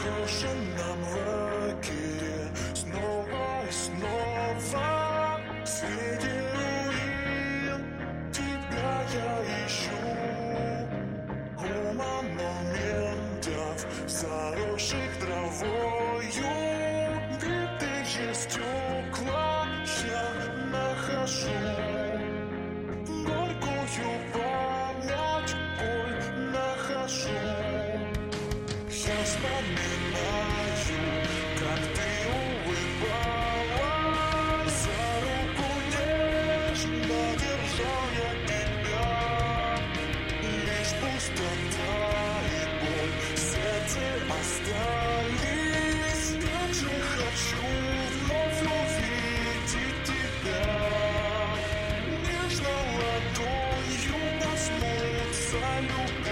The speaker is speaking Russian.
брошенном лагере снова и снова среди руин тебя я ищу. У монументов, заросших травою, битые стекла я нахожу. Горькую память, боль нахожу. Я вспоминаю, как ты улыбалась, за руку нежно держал я тебя. Лишь пустота и боль в сердце остались. Так же хочу вновь увидеть тебя. Нежно ладонью коснуться любви.